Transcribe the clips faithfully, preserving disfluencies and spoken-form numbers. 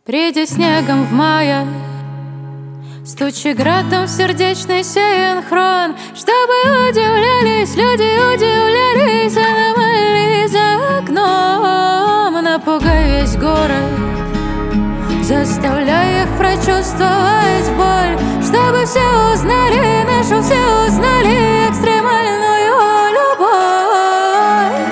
Приди снегом в мае, стучи градом в сердечный синхрон, чтобы удивлялись люди, удивлялись аномалии за окном. Напугай весь город, заставляй их прочувствовать боль, чтобы все узнали нашу, все узнали экстремальную любовь.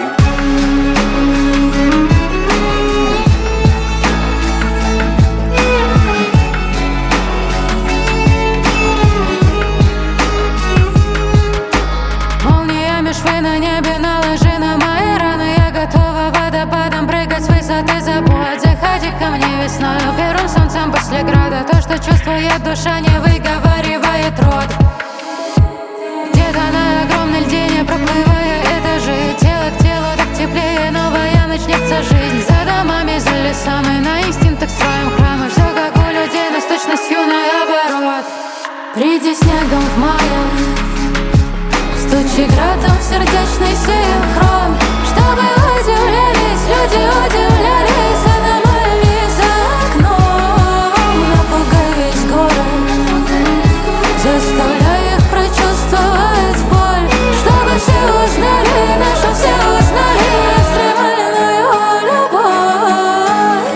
Молниями швы на небе наложи на мои раны. Я готова водопадом прыгать с высоты забудь. Заходи ко мне весною, первым солнцем после града. То, что чувствует душа, не выговаривает рот. Где-то на огромной льдине, проплывая этажи, тело к телу так теплее, новая начнется жизнь. За домами, за лесами, на инстинктах строим храмы. Все как у людей, но с точностью наоборот. Приди снегом в мае, стучи градом в сердечный синхрон, чтобы удивлялись люди, удивлялись аномалии за окном. Напугай весь город, заставляй их прочувствовать боль, чтобы все узнали нашу, все узнали экстремальную любовь.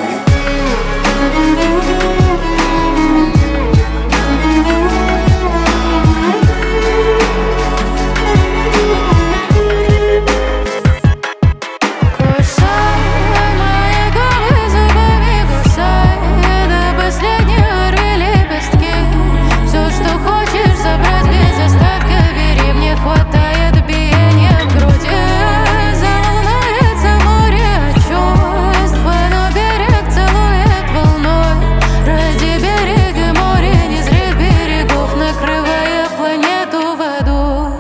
Кусай мои губы зубами, кусай до последнего рви лепестки. Все, что хочешь забрать без остатка, бери, мне хватает биения в груди. Волнуется море от чувств, но берег целует волной. Ради берега моря, не зря берегов, накрывая планету водой.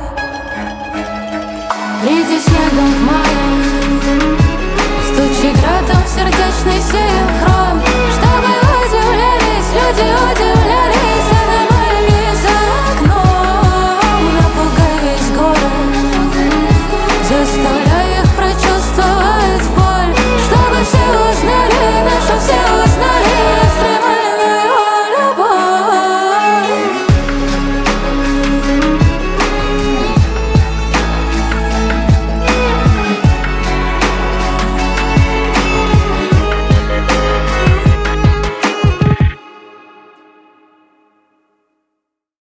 Приди снегом в мае, стучи градом в сердечный синхрон.